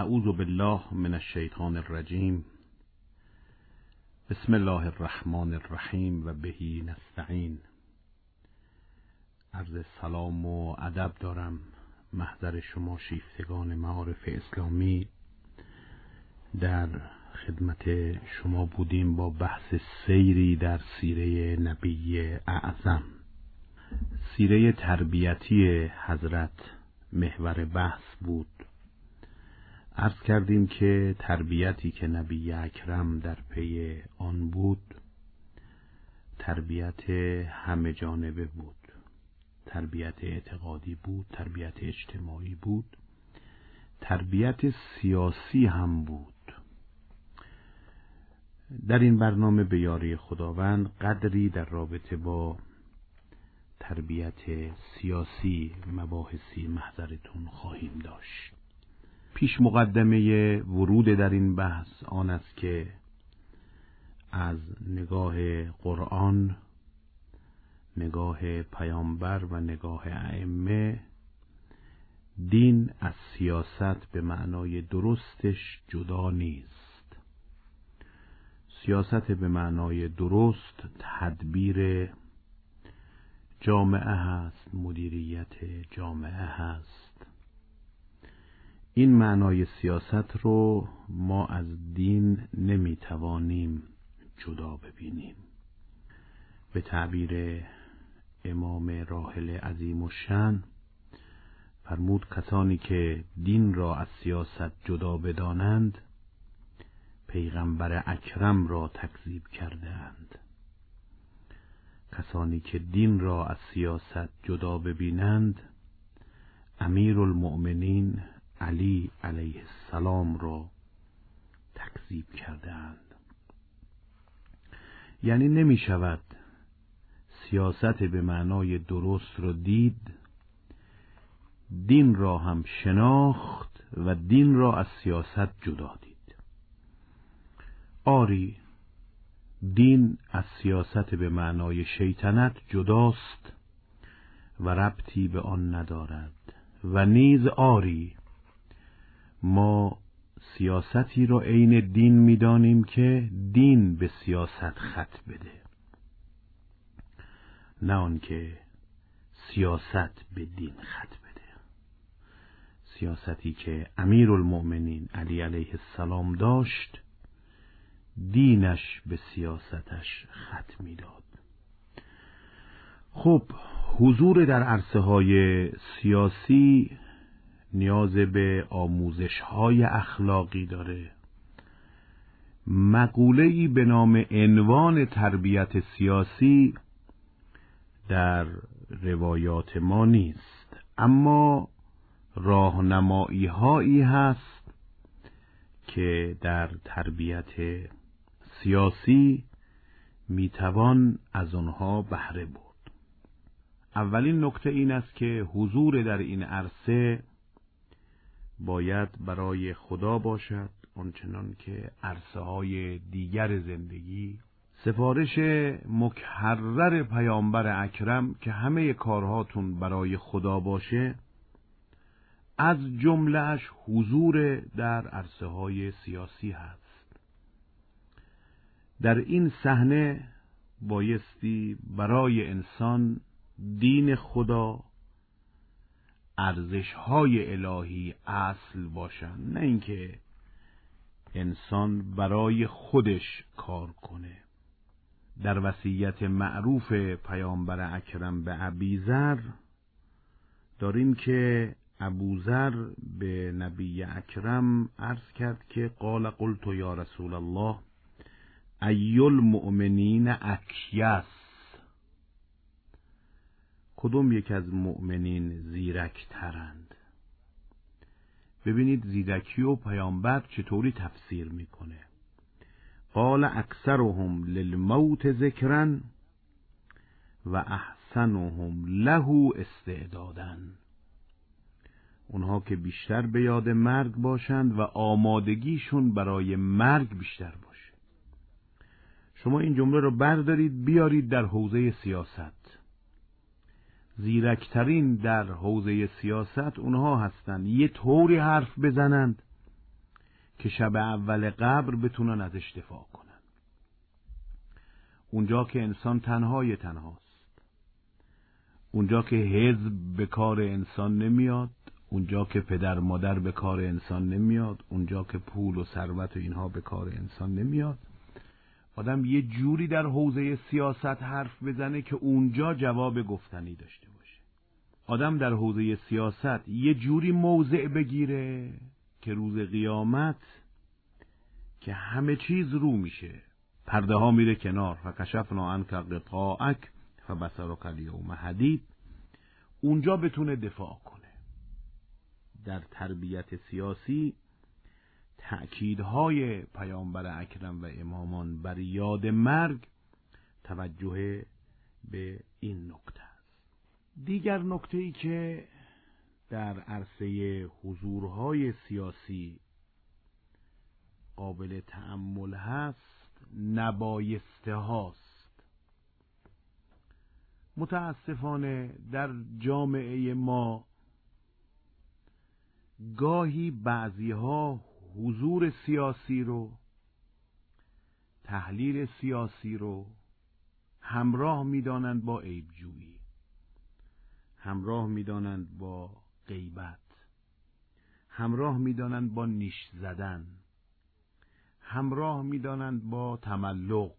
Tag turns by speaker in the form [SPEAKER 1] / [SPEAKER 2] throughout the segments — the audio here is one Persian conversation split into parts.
[SPEAKER 1] اعوذ بالله من الشیطان الرجیم. بسم الله الرحمن الرحیم و بهی نستعین. عرض سلام و ادب دارم محضر شما شیفتگان معارف اسلامی. در خدمت شما بودیم با بحث سیری در سیره نبی اعظم. سیره تربیتی حضرت محور بحث بود. عرض کردیم که تربیتی که نبی اکرم در پی آن بود تربیت همه جانبه بود، تربیت اعتقادی بود، تربیت اجتماعی بود، تربیت سیاسی هم بود. در این برنامه به یاری خداوند قدری در رابطه با تربیت سیاسی مباحثی محضرتون خواهیم داشت. پیش مقدمه ورود در این بحث آن است که از نگاه قرآن، نگاه پیامبر و نگاه ائمه دین از سیاست به معنای درستش جدا نیست. سیاست به معنای درست تدبیر جامعه هست، مدیریت جامعه هست. این معنای سیاست رو ما از دین نمیتوانیم جدا ببینیم. به تعبیر امام راحل عظیم الشأن فرمود کسانی که دین را از سیاست جدا بدانند پیغمبر اکرم را تکذیب کردند. کسانی که دین را از سیاست جدا ببینند امیرالمؤمنین علی علیه السلام را تکذیب کردند. یعنی نمی شود سیاست به معنای درست را دید، دین را هم شناخت و دین را از سیاست جدا دید. آری، دین از سیاست به معنای شیطنت جداست و ربطی به آن ندارد و نیز آری، ما سیاستی را عین دین می‌دانیم که دین به سیاست خط بده، نه آن که سیاست به دین خط بده. سیاستی که امیرالمؤمنین علی علیه السلام داشت دینش به سیاستش خط می‌داد. خب، حضور در عرصه‌های سیاسی نیاز به آموزش‌های اخلاقی داره. مقوله‌ای به نام عنوان تربیت سیاسی در روایات ما نیست، اما راهنمایی‌هایی هست که در تربیت سیاسی میتوان از آنها بهره برد. اولین نکته این است که حضور در این عرصه باید برای خدا باشد، آنچنان که عرصه‌های دیگر زندگی. سفارش مکرر پیامبر اکرم که همه کارهاتون برای خدا باشه، از جمله‌اش حضور در عرصه‌های سیاسی هست. در این صحنه بایستی برای انسان دین خدا، ارزش‌های الهی اصل باشند، نه اینکه انسان برای خودش کار کنه. در وصیت معروف پیامبر اکرم به ابیذر داریم که ابوذر به نبی اکرم عرض کرد که قال قلت یا رسول الله ای المؤمنین اکیس، کدوم یک از مؤمنین زیرک ترند؟ ببینید زیرکی و پیامبر چطوری تفسیر میکنه. قال اکثرهم للموت ذکرا و احسنهم له استعدادا، اونها که بیشتر به یاد مرگ باشند و آمادگیشون برای مرگ بیشتر باشه. شما این جمله رو بردارید بیارید در حوزه سیاست. زیرکترین در حوزه سیاست اونها هستند یه طوری حرف بزنند که شب اول قبر بتونن ازش دفاع کنن. اونجا که انسان تنهاست، اونجا که حزب به کار انسان نمیاد، اونجا که پدر مادر به کار انسان نمیاد، اونجا که پول و ثروت و اینها به کار انسان نمیاد، آدم یه جوری در حوزه سیاست حرف بزنه که اونجا جواب گفتنی داشته باشه. آدم در حوزه سیاست یه جوری موضع بگیره که روز قیامت که همه چیز رو میشه، پرده ها میره کنار، فکشفنا عنک غطاءک فبصرک الیوم حدید، اونجا بتونه دفاع کنه. در تربیت سیاسی تأکیدهای پیامبر اکرم و امامان بر یاد مرگ توجه به این نکته است. دیگر نکته‌ای که در عرصه حضورهای سیاسی قابل تأمل هست، نبایسته هاست. متاسفانه در جامعه ما گاهی بعضیها حضور سیاسی رو، تحلیل سیاسی رو همراه می‌دانند با عیبجویی، همراه می‌دانند با غیبت، همراه می‌دانند با نیش زدن، همراه می‌دانند با تملق.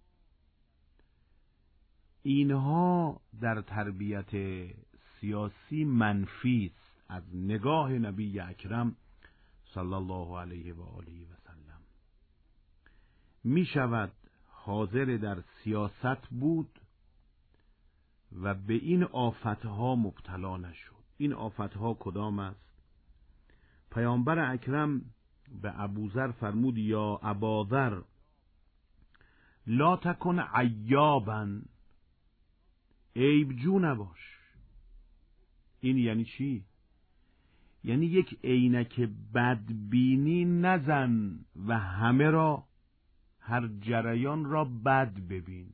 [SPEAKER 1] اینها در تربیت سیاسی منفی است از نگاه نبی اکرم صلی الله علیه و آله و سلم. می شود حاضر در سیاست بود و به این آفتها مبتلا نشد. این آفتها کدام است؟ پیامبر اکرم به ابوذر فرمود یا اباذر لا تکن عیابا، عیبجو نباش. این یعنی چی؟ یعنی یک عینک بدبینی نزن و همه را، هر جریان را بد ببین.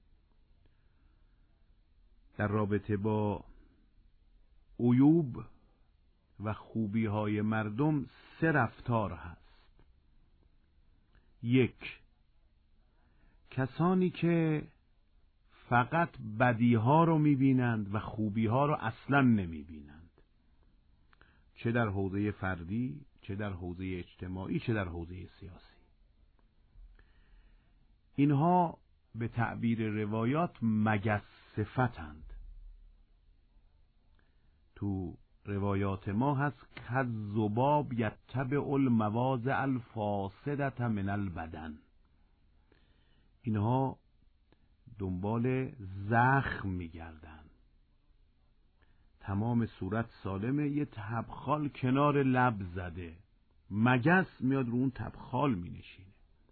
[SPEAKER 1] در رابطه با عیوب و خوبی های مردم 3 رفتار هست. 1، کسانی که فقط بدی ها رو میبینند و خوبی ها رو اصلا نمیبینند، چه در حوزه فردی، چه در حوزه اجتماعی، چه در حوزه سیاسی. اینها به تعبیر روایات مگس صفتند. تو روایات ما هست کذباب یتبع المواضع الفاسدة من البدن. اینها دنبال زخم میگردن، تمام صورت سالمه، یه تبخال کنار لب زده، مگس میاد رو اون تبخال می نشینه.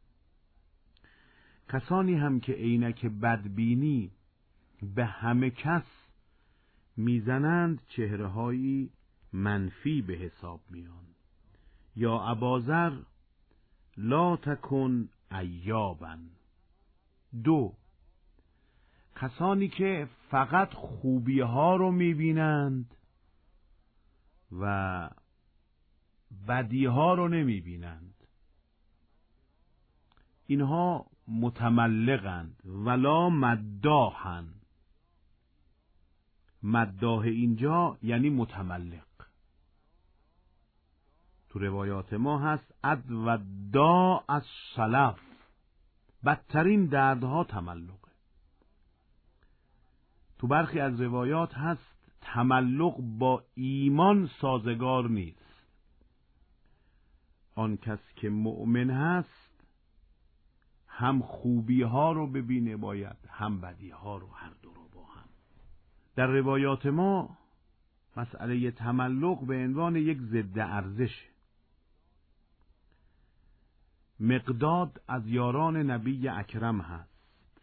[SPEAKER 1] کسانی هم که عینک بدبینی به همه کس میزنند چهره‌هایی منفی به حساب میان. یا اباذر لا تکن عیابا. 2، کسانی که فقط خوبی ها رو میبینند و بدی ها رو نمیبینند، اینها متملقند ولا مداحن. مداح اینجا یعنی متملق. تو روایات ما هست ادوداء السلف، بدترین دردها تملقه. تو برخی از روایات هست تملق با ایمان سازگار نیست. آن کس که مؤمن هست هم خوبی ها رو ببینه باید، هم بدی ها رو، هر دو رو با هم. در روایات ما مسئله تملق به عنوان یک ضد ارزش. مقداد از یاران نبی اکرم هست،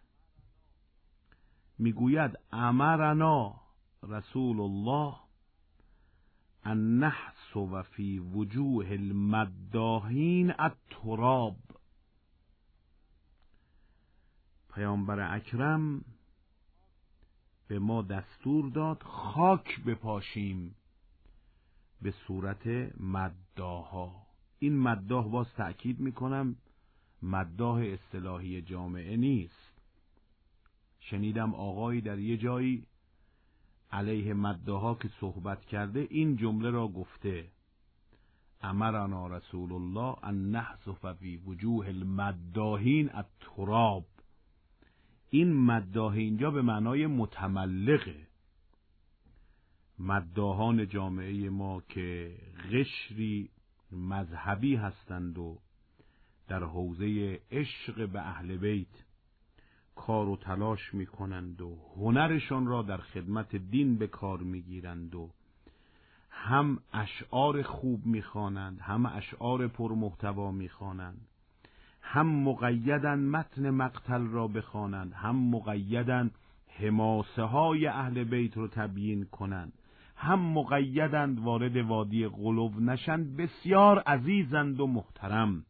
[SPEAKER 1] میگوید امرنا رسول الله ان نحسب فی وجوه المداحین التراب. پیامبر اکرم به ما دستور داد خاک بپاشیم به صورت مداحا. این مداح باز تأکید میکنم مداح اصطلاحی جامعه نیست. شنیدم آقایی در یه جایی علیه مداحا که صحبت کرده این جمله را گفته: امرنا رسول الله ان نحذف فی وجوه المداحین التراب. این مداح اینجا به معنای متملقه. مداحان جامعه ما که قشری مذهبی هستند و در حوزه عشق به اهل بیت کار و تلاش میکنند و هنرشان را در خدمت دین به کار میگیرند و هم اشعار خوب میخوانند، هم اشعار پرمحتوا میخوانند، هم مقیدن متن مقتل را بخوانند، هم مقیدن حماسه های اهل بیت رو تبیین کنند، هم مقیدند وارد وادی غلو نشند. بسیار عزیزند و محترم.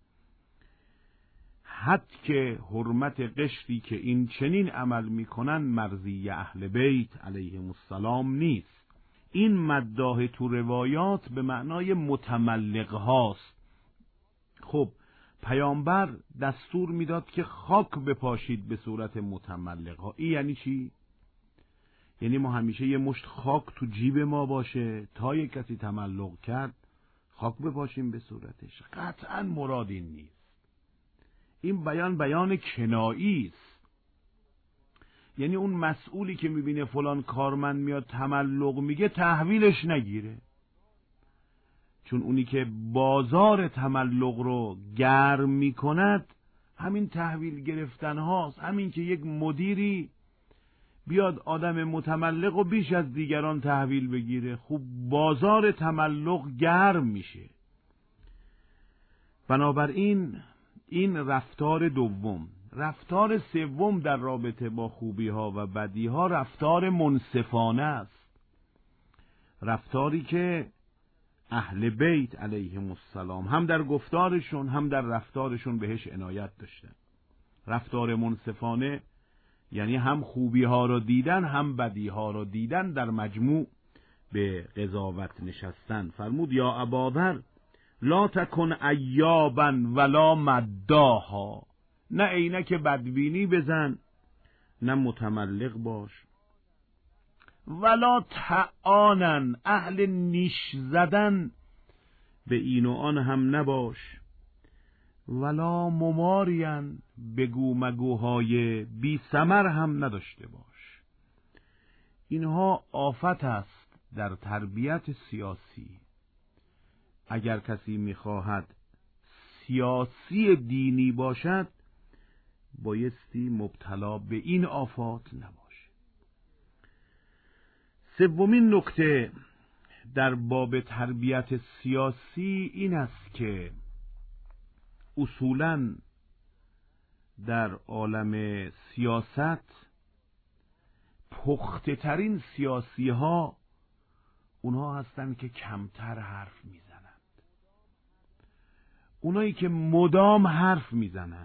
[SPEAKER 1] حد که حرمت قشری که این چنین عمل میکنن مرضی اهل بیت علیهم السلام نیست. این مداح تو روایات به معنای متملق هاست. خب پیامبر دستور میداد که خاک بپاشید به صورت متملق ها. این یعنی چی؟ یعنی ما همیشه یه مشت خاک تو جیب ما باشه تا یک کسی تملق کرد خاک بپاشیم به صورتش؟ قطعا مراد این نیست. این بیان کنایی است. یعنی اون مسئولی که میبینه فلان کارمند میاد تملق میگه تحویلش نگیره، چون اونی که بازار تملق رو گرم میکند همین تحویل گرفتن هاست. همین که یک مدیری بیاد آدم متملق و بیش از دیگران تحویل بگیره، خب بازار تملق گرم میشه. بنابراین این رفتار دوم. رفتار سوم در رابطه با خوبی ها و بدی ها رفتار منصفانه است. رفتاری که اهل بیت علیهم السلام هم در گفتارشون هم در رفتارشون بهش عنایت داشتن. رفتار منصفانه یعنی هم خوبی ها را دیدن هم بدی ها را دیدن، در مجموع به قضاوت نشستن. فرمود یا اباذر لا تکن عیابا ولا مداحا. نه عینک بدبینی بزن نه متملق باش، ولا تعانن اهل نیش زدن به این و آن هم نباش، ولا ممارین بگو مگوهای بی ثمر هم نداشته باش. اینها آفت است در تربیت سیاسی. اگر کسی میخواهد سیاسی دینی باشد بایستی مبتلا به این آفات نباشه. سومین نکته در باب تربیت سیاسی این است که اصولاً در عالم سیاست پخته ترین سیاسی ها اونها هستند که کمتر حرف میزنند. اونایی که مدام حرف میزنن،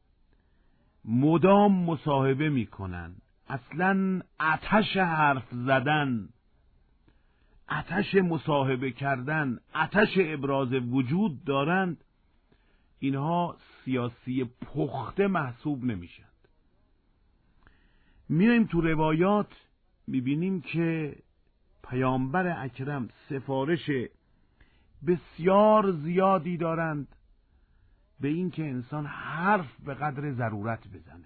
[SPEAKER 1] مدام مصاحبه میکنن، اصلاً آتش حرف زدن، آتش مصاحبه کردن، آتش ابراز وجود دارند، اینها سیاسی پخته محسوب نمیشند. میایم تو روایات میبینیم که پیامبر اکرم سفارش بسیار زیادی دارند به این که انسان حرف به قدر ضرورت بزنه.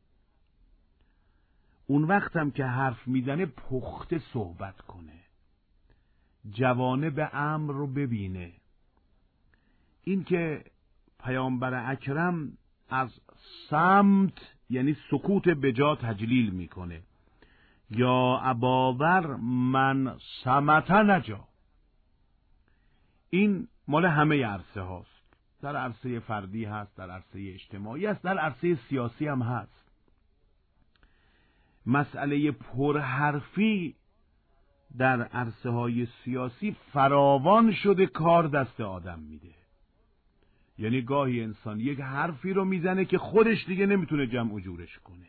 [SPEAKER 1] اون وقت هم که حرف میزنه پخته صحبت کنه، جوانب امر رو ببینه. این که پیامبر اکرم از صمت یعنی سکوت بجا تجلیل میکنه. یا اباذر من صمت نجا. این مال همه عرصه هاست. در عرصه فردی هست، در عرصه اجتماعی هست، در عرصه سیاسی هم هست. مسئله پرحرفی در عرصه های سیاسی فراوان شده کار دست آدم میده. یعنی گاهی انسان یک حرفی رو میزنه که خودش دیگه نمیتونه جمع و جورش کنه.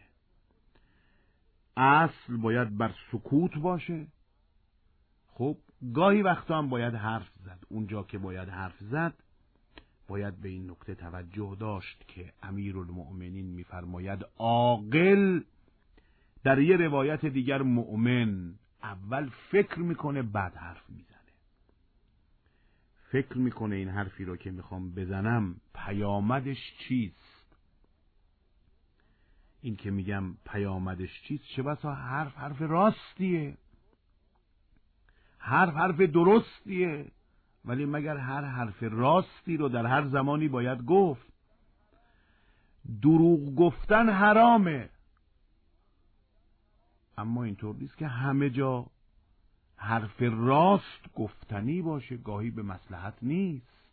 [SPEAKER 1] اصل باید بر سکوت باشه. خب گاهی وقتا هم باید حرف زد. اونجا که باید حرف زد باید به این نکته توجه داشت که امیرالمؤمنین می‌فرماید عاقل، در یه روایت دیگر مؤمن، اول فکر میکنه بعد حرف میزنه. فکر میکنه این حرفی رو که میخوام بزنم پیامدش چیست. این که میگم پیامدش چیست، چه بسا حرف راستیه، حرف درستیه، ولی مگر هر حرف راستی رو در هر زمانی باید گفت؟ دروغ گفتن حرامه، اما اینطور نیست که همه جا حرف راست گفتنی باشه، گاهی به مصلحت نیست.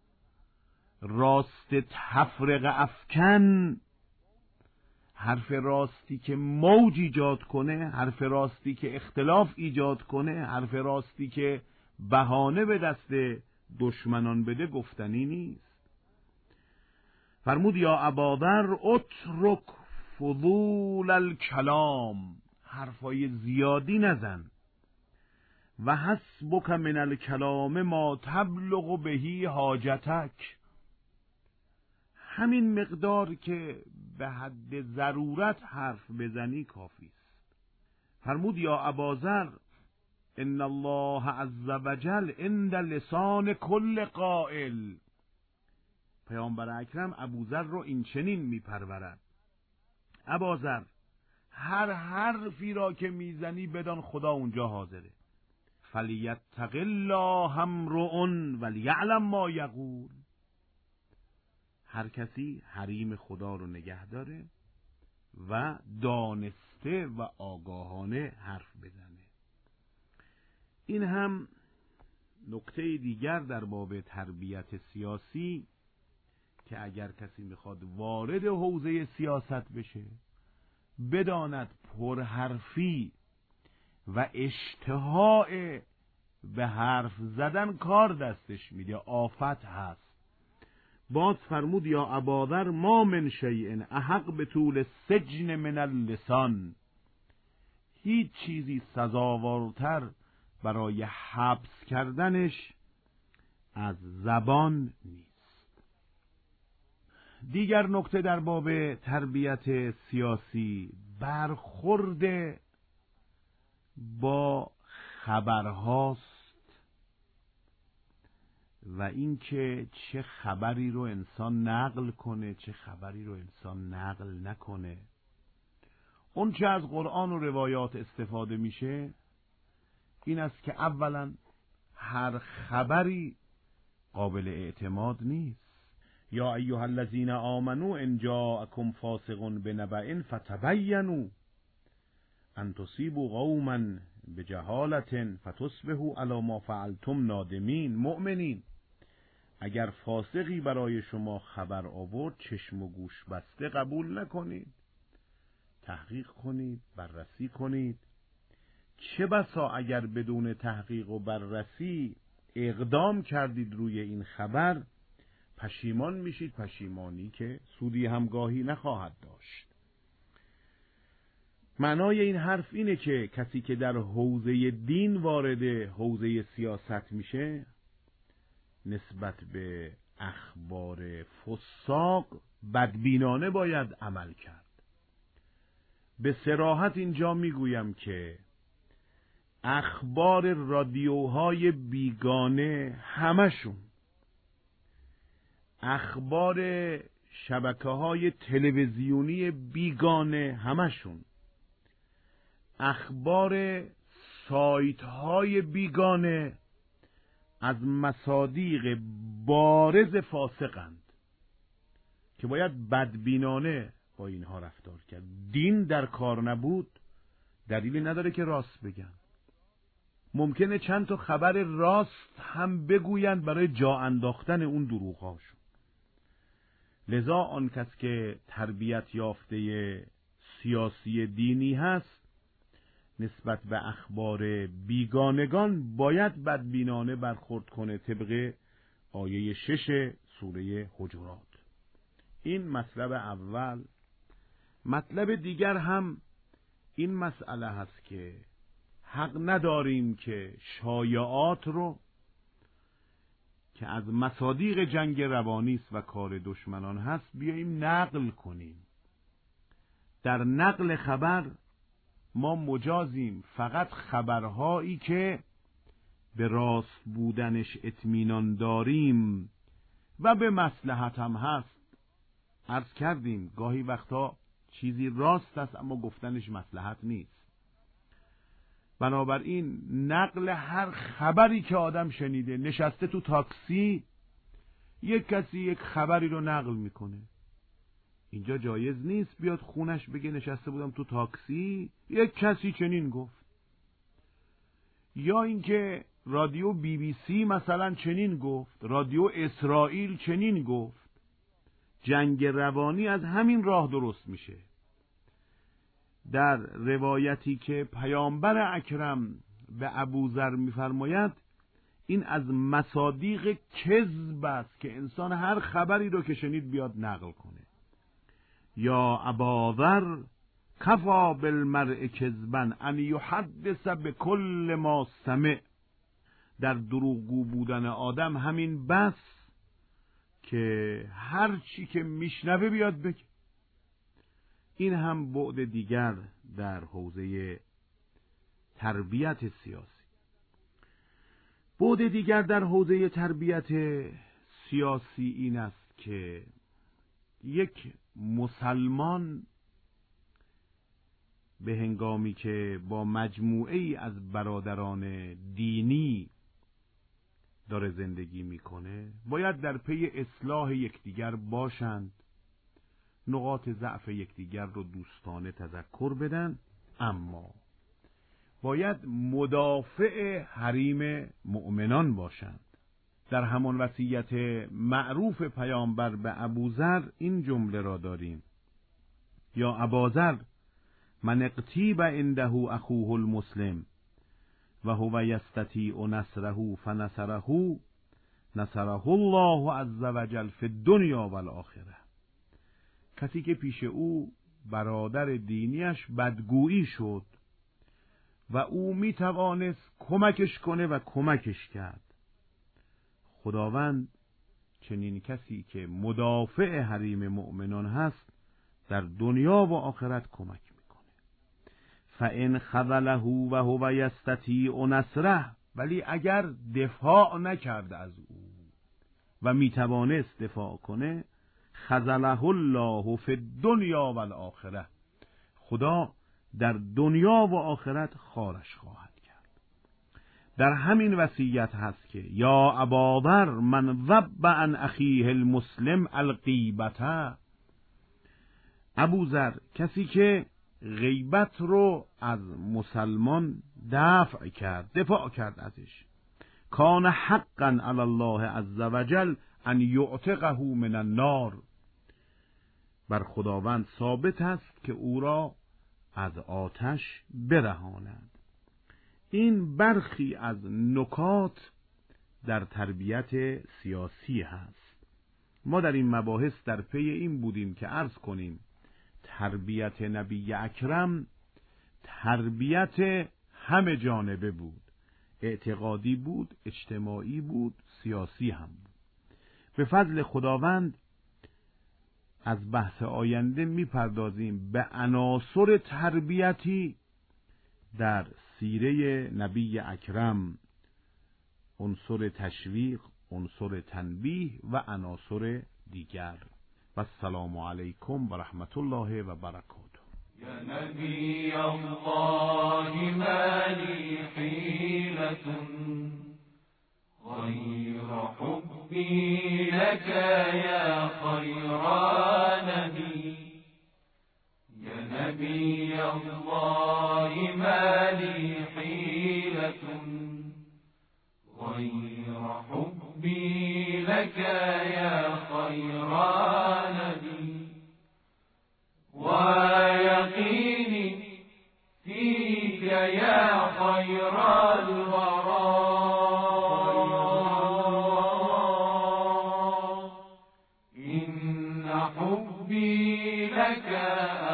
[SPEAKER 1] راست تفرقه افکن، حرف راستی که موج ایجاد کنه، حرف راستی که اختلاف ایجاد کنه، حرف راستی که بهانه به دست دشمنان بده، گفتنی نیست. فرمود یا اباذر اترک فضول الکلام، حرفای زیادی نزن. و حسبک من الکلام ما تبلغ بهی حاجتک، همین مقدار که به حد ضرورت حرف بزنی کافی است. فرمود یا اباذر ان الله عز وجل عند لسان کل قائل، پیامبر اکرم ابوذر رو این چنین میپرورد: اباذر، هر حرفی را که میزنی بدان خدا اونجا حاضره. فلیتق الله امرؤ ولیعلم ما یقول، هر کسی حریم خدا رو نگه داره و دانسته و آگاهانه حرف بزنه. این هم نکته دیگر در باب تربیت سیاسی که اگر کسی میخواد وارد حوزه سیاست بشه، بداند پرحرفی و اشتهاء به حرف زدن کار دستش میده، آفت هست. باز فرمود یا اباذر ما من شیء احق به طول سجن من اللسان، هیچ چیزی سزاوارتر برای حبس کردنش از زبان نیست. دیگر نکته در باب تربیت سیاسی، برخورد با خبرهاست و اینکه چه خبری رو انسان نقل کنه، چه خبری رو انسان نقل نکنه. اون چه از قرآن و روایات استفاده میشه این است که اولا هر خبری قابل اعتماد نیست. یا ایها الذین آمنوا ان جاءکم فاسق بنبأ فتبینوا ان تصیبوا قوما بجهالة فتصبحوا علی ما فعلتم نادمین. مؤمنین، اگر فاسقی برای شما خبر آورد چشم و گوش بسته قبول نکنید، تحقیق کنید، بررسی کنید. چه بسا اگر بدون تحقیق و بررسی اقدام کردید روی این خبر، پشیمان میشید، پشیمانی که سودی همگاهی نخواهد داشت. معنای این حرف اینه که کسی که در حوزه دین وارد حوزه سیاست میشه، نسبت به اخبار فساق بدبینانه باید عمل کرد. به صراحت اینجا میگویم که اخبار رادیوهای بیگانه همشون، اخبار شبکه‌های تلویزیونی بیگانه همشون، اخبار سایت‌های بیگانه از مصادیق بارز فاسقند که باید بدبینانه با اینها رفتار کرد. دین در کار نبود دلیلی نداره که راست بگن. ممکنه چند تا خبر راست هم بگویند برای جا انداختن اون دروغ‌هاشون. لذا آن کس که تربیت یافته سیاسی دینی هست، نسبت به اخبار بیگانگان باید بدبینانه برخورد کنه طبق آیه 6 سوره حجرات. این مطلب اول. مطلب دیگر هم این مسئله هست که حق نداریم که شایعات رو که از مصادیق جنگ روانی است و کار دشمنان هست بیاییم نقل کنیم. در نقل خبر ما مجازیم، فقط خبرهایی که به راست بودنش اطمینان داریم و به مصلحت هم هست. عرض کردیم گاهی وقتا چیزی راست است اما گفتنش مصلحت نیست. بنابراین نقل هر خبری که آدم شنیده، نشسته تو تاکسی یک کسی یک خبری رو نقل میکنه، اینجا جایز نیست بیاد خونش بگه نشسته بودم تو تاکسی یک کسی چنین گفت. یا اینکه رادیو BBC مثلا چنین گفت، رادیو اسرائیل چنین گفت. جنگ روانی از همین راه درست میشه. در روایتی که پیامبر اکرم به ابوذر میفرماید این از مصادیق کذب است که انسان هر خبری رو که شنید بیاد نقل کنه. یا اباذر کفا بالمرء کذبا ان یحدث بكل ما سمع. در دروغگو بودن آدم همین بس که هر چی که میشنوه بیاد بگه. این هم بعد دیگر در حوزه تربیت سیاسی. بعد دیگر در حوزه تربیت سیاسی این است که یک مسلمان به هنگامی که با مجموعه ای از برادران دینی داره زندگی میکنه باید در پی اصلاح یکدیگر باشند، نقاط ضعف یکدیگر رو دوستانه تذکر بدن، اما باید مدافع حریم مؤمنان باشند. در همان وصیت معروف پیامبر به ابوذر این جمله را داریم: یا اباذر من اغتیب عنده اخوه المسلم و هو یستطیع نصره فنصره نصره الله عز وجل فی الدنیا و الآخره. کسی که پیش او برادر دینیش بدگویی شد و او می توانست کمکش کنه و کمکش کرد، خداوند چنین کسی که مدافع حریم مؤمنان هست در دنیا و آخرت کمک میکنه. فإن خذله و هو یستطیع نصره، ولی اگر دفاع نکرد از او و میتوانست دفاع کنه، خذله الله فی الدنیا و الآخره، خدا در دنیا و آخرت خارش خواهد کرد. در همین وصیت هست که یا اباذر من ذب عن اخیه المسلم الغیبته. ابوذر کسی که غیبت رو از مسلمان دفع کرد، دفاع کرد ازش، کان حقا علی الله عز وجل ان یعتقه من النار، بر خداوند ثابت است که او را از آتش برهاند. این برخی از نکات در تربیت سیاسی هست. ما در این مباحث در پی این بودیم که عرض کنیم تربیت نبی اکرم تربیت همه جانبه بود، اعتقادی بود، اجتماعی بود، سیاسی هم بود. به فضل خداوند از بحث آینده میپردازیم به عناصر تربیتی در سیره نبی اکرم، عنصر تشویق، عنصر تنبیه و عناصر دیگر. و السلام علیکم و رحمت الله و برکاته.
[SPEAKER 2] یا نبی الله ما لی حیلة غیر حبی لک یا خیر نبی. یا نبی الله ما لی حیلة غیر حبی لک یا خیر نبی. ويقيني فيك يا خير الورى إن حبي لك